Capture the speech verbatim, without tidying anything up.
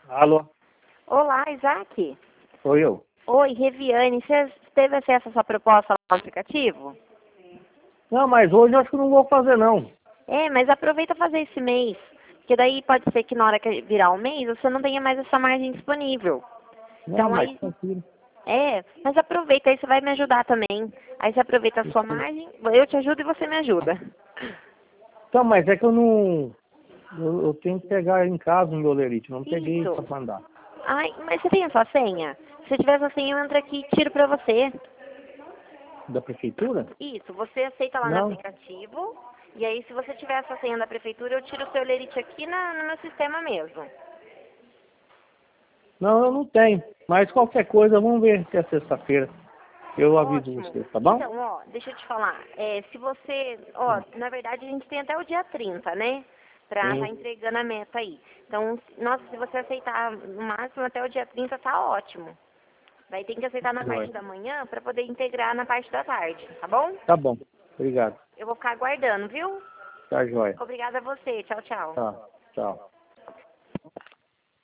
Alô? Olá, Isaac. Sou eu. Oi, Reviane. Você teve acesso à sua proposta lá no aplicativo? Não, mas hoje eu acho que não vou fazer, não. É, mas aproveita fazer esse mês. Porque daí pode ser que na hora que virar o mês, você não tenha mais essa margem disponível. Não, Então mas aí... tranquilo. É, mas aproveita, aí você vai me ajudar também. Aí você aproveita a sua margem, eu te ajudo e você me ajuda. Então, mas é que eu não... Eu, eu tenho que pegar em casa o meu lerite, não peguei Isso. pra mandar. Ai, mas você tem a sua senha? Se tiver essa senha, eu entro aqui e tiro pra você. Da prefeitura? Isso, você aceita lá no Não. aplicativo. E aí, se você tiver essa senha da prefeitura, eu tiro o seu lerite aqui na, no meu sistema mesmo. Não, eu não tenho. Mas qualquer coisa, vamos ver até sexta-feira. Eu aviso Ótimo. você, tá bom? Então, ó, deixa eu te falar. É, se você, ó, na verdade a gente tem até o dia trinta, né? Pra estar Sim. entregando a meta aí. Então, se- nossa, se você aceitar no máximo até o dia trinta, tá ótimo. Daí tem que aceitar na parte Joia. da manhã pra poder integrar na parte da tarde, tá bom? Tá bom. Obrigado. Eu vou ficar aguardando, viu? Tá, joia. Obrigada a você. Tchau, tchau. Tá. Tchau.